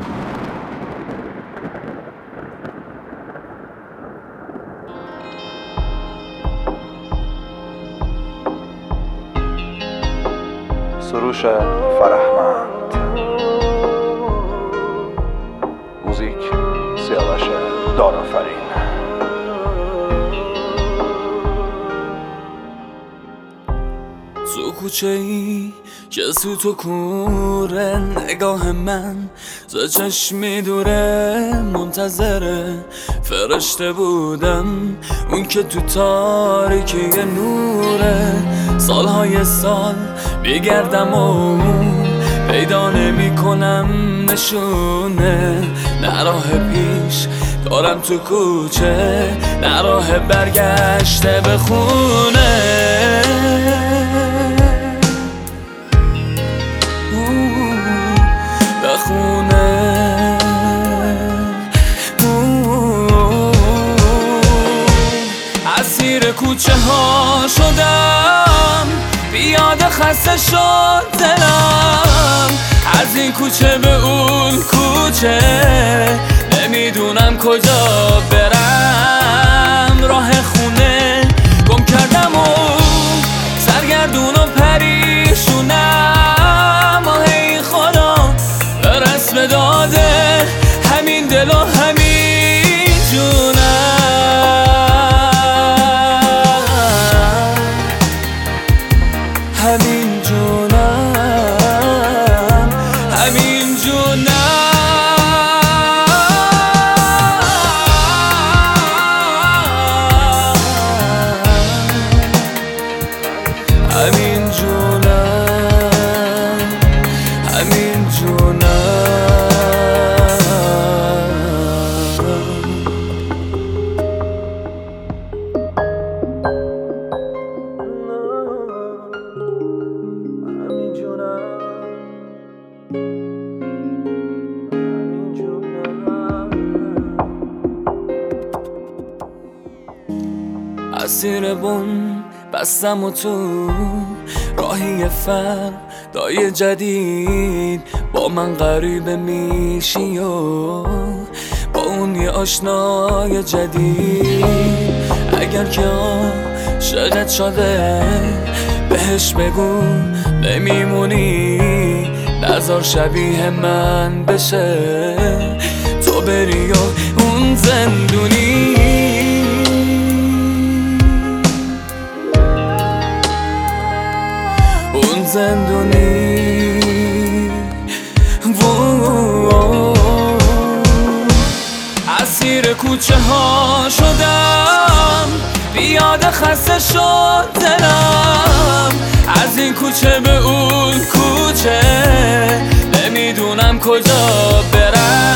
سروش فرهمند، موزیک سیاوش دارآفرین. تو کوچه ای کسی تو کوره، نگاه من ز چشمی دوره، منتظر فرشته بودم اون که تو تاریکی نوره. سالهای سال بیگردم و پیدا نمی کنم نشونه، نه راه پیش دارم تو کوچه، نه راه برگشته به خونه. اسیر کوچه ها شدم، بیاد خسته شد دلم، از این کوچه به اون کوچه، نمیدونم کجا برم. راه خونه گم کردم و سرگردون و پریشونم. آهی خدا برس به داده همین دل و همین جونم، همین جونم، همین جونم، همین جونم، همین جونم. اسیر بون بستم و تو راهی فردای جدید، با من غریبه میشی و با اون یه آشنای جدید. اگر که عاشقت شده بهش بگو نمیمونی، نذار شبیه من بشه، تو بری و اون زندونی. اون زندونی اسیر کوچه ها شدم، بیاد خسته شد دلم، از این کوچه به اون کوچه، نمیدونم کجا برم.